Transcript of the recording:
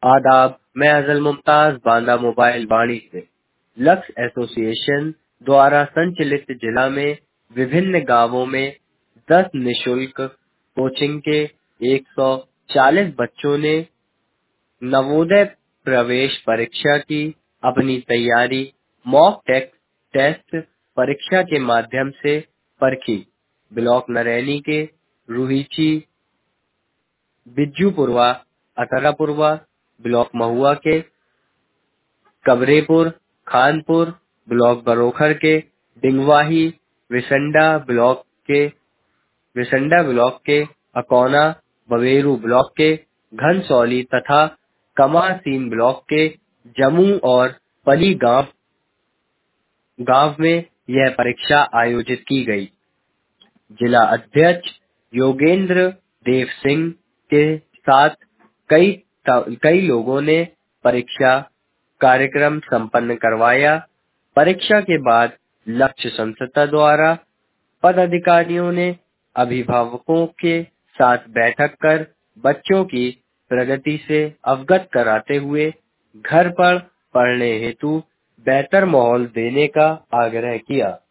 आदाब, मैं अजल मुमताज बांदा मोबाइल वाणी से। लक्स एसोसिएशन द्वारा संचालित जिला में विभिन्न गांवों में 10 निशुल्क कोचिंग के 140 बच्चों ने नवोदय प्रवेश परीक्षा की अपनी तैयारी मॉक टेस्ट परीक्षा के माध्यम से परखी। ब्लॉक नरैनी के रूहीची, बिज्जूपुरवा, अतरापुरवा, ब्लॉक महुआ के कबरेपुर, खानपुर, ब्लॉक बरोखर के डिंगवाही, विसंडा ब्लॉक के अकौना, बवेरू ब्लॉक के घनसौली तथा कमारसीन ब्लॉक के जमू और पली गांव में यह परीक्षा आयोजित की गई। जिला अध्यक्ष योगेंद्र देव सिंह के साथ कई लोगों ने परीक्षा कार्यक्रम संपन्न करवाया। परीक्षा के बाद लक्ष्य संस्था द्वारा पदाधिकारियों ने अभिभावकों के साथ बैठक कर बच्चों की प्रगति से अवगत कराते हुए घर पर पढ़ने हेतु बेहतर माहौल देने का आग्रह किया।